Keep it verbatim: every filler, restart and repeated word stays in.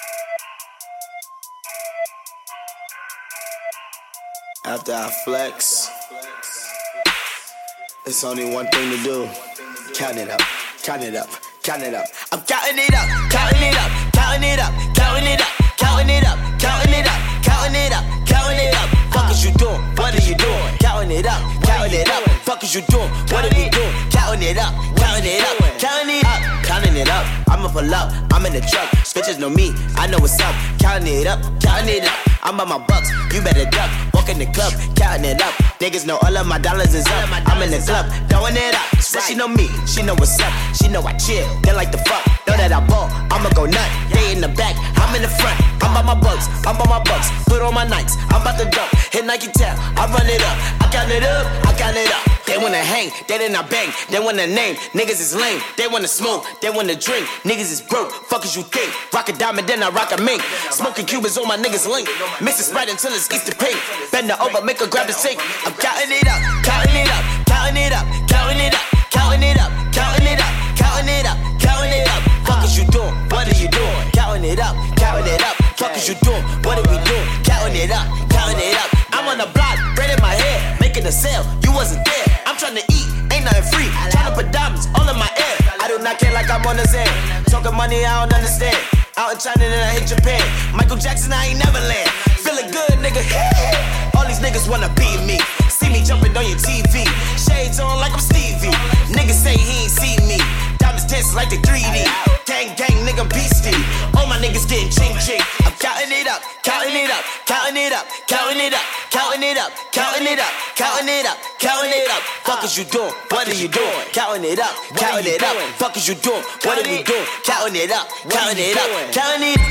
After I flex, it's only one thing to do. Count it up, count it up, count it up. I'm counting it up, counting it up, counting it up, counting it up, counting it up, counting it up, counting it up, counting it up. Fuck is you doing? What are you doing? Counting it up, counting it up. Fuck is you doing? What are we doing? Counting it up, counting it up, counting it up, counting it up. I'ma pull up, I'm in the truck. Bitches know me, I know what's up. Counting it up, counting it up. I'm on my bucks, you better duck. Walk in the club, counting it up. Niggas know all of my dollars is up. I'm in the club, throwing it up. So she know me, she know what's up. She know I chill, they like the fuck. Know that I ball, I'ma go nut. They in the back, I'm in the front. I'm on my bucks, I'm on my bucks. Put on my Nikes, I'm about to dump. Hit Nike Tap, I run it up. I count it up, I count it up. They wanna hang, they did not bang. They wanna name, niggas is lame. They wanna smoke, they wanna drink. Niggas is broke, fuck as you think. Rock a diamond, then I rock a mink. Smoking Cubans on my niggas link. Mix it Sprite until it's Easter pink. Bend it over, make her grab the sink. I'm counting it up, counting it up, counting it up, counting it up, counting it up, counting it up, counting it up, counting it up. Fuck is you doing? What are you doing? Counting it up, counting it up. Fuck is you doing? What are we doing? Counting it up, counting it up. I'm on the block, bread in my hair, making a sale. You wasn't there. I'm trying to eat, ain't nothing free. Trying to put diamonds all in my ear. I do not care like I'm on the Zen. Talking money, I don't understand. Out in China, then I hit Japan. Michael Jackson, I ain't never land. Feeling good, nigga. All these niggas wanna beat me. See me jumping on your T V. Shades on like I'm Stevie. Niggas say he ain't see me. Diamonds dancing like they three D. Gang, gang, nigga, beastie. All my niggas getting ching, ching. I'm counting it up, counting it up, counting it up, counting it up, counting it up, counting it up, counting it up, counting it up. Fuck is you doing? What are you doing? Counting it up, counting it up. Fuck is you doing? What are we doing? Counting it up, counting it up, counting it